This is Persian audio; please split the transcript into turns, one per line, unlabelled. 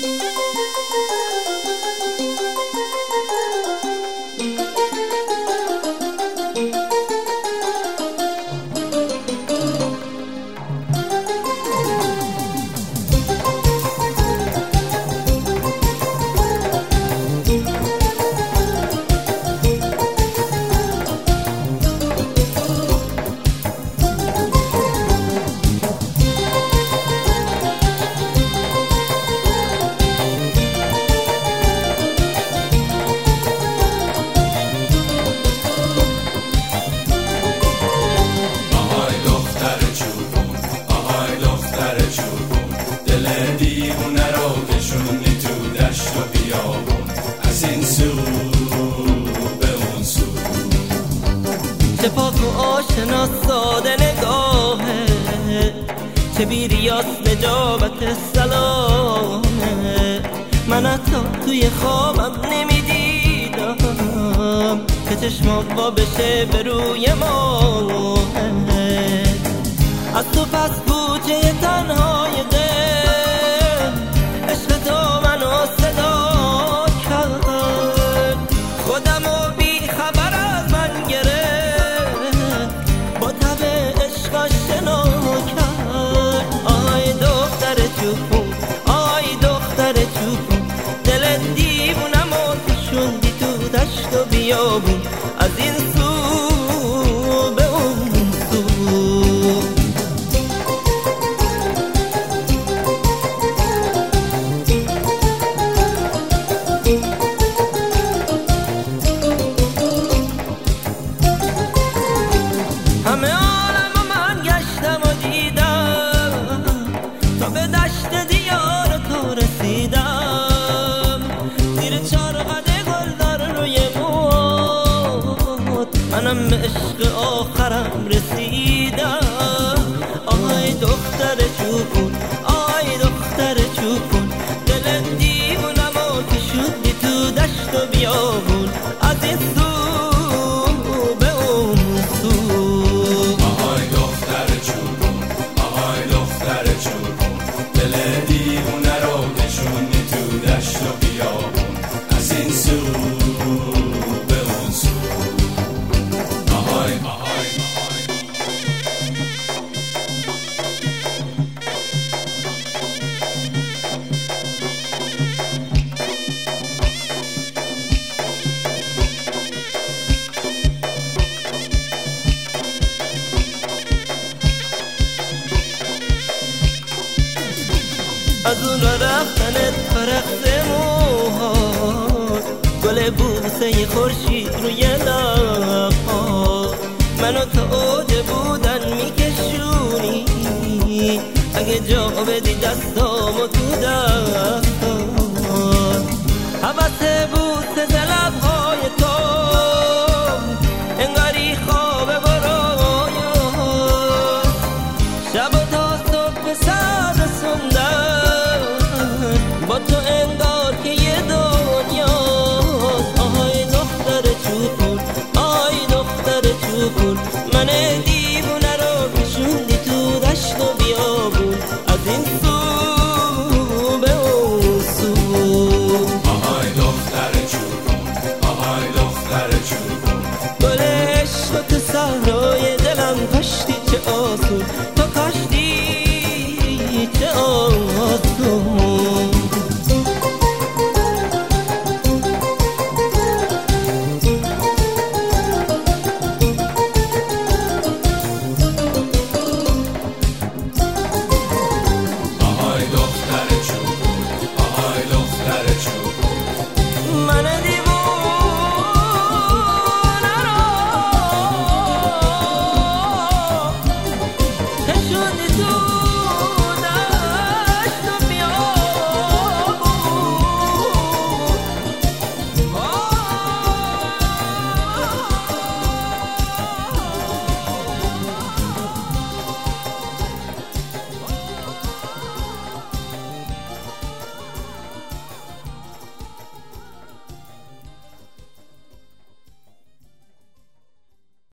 چه پاک و آشنا ساده نگاهه، چه بیریاز نجابت سلامه. من حتی توی خوابم نمیدیدم که چشمام وا بشه به روی ماه. از تو پس کوچه تنهای دل عشق تو منو صدا کرد، خودمو بی خبر از من گرفت، با تب عشق آشنا کرد. آی دختر چوپون، آی دختر چوپون، دل دیوونمو کشوندی تو دشت و بیابون، از این سو به اون سو. همه عالم من گشتم و دیدم تا به دشت دیار تو رسیدم، زیر چارقد گلدار روی بود منم به عشق آخرم رسیدم. آی دختر چوپون، آی دختر چوپون، دل دیوونمو کشوندی تو دشت و بیابون، از این سو به اون سو.
آهای دختر چوبون، آهای دختر چوبون، دل دیوونه رو کشوندی تو دشت و بیابون، از این سو به اون سو. آهای آهای
از اون را رفتنت فرقت موهات، گل بوسه خورشید روی لب‌ها، منو تا اوج بودن میکشونی، اگه جا بدی دستامو تو دستات. حوث بوسه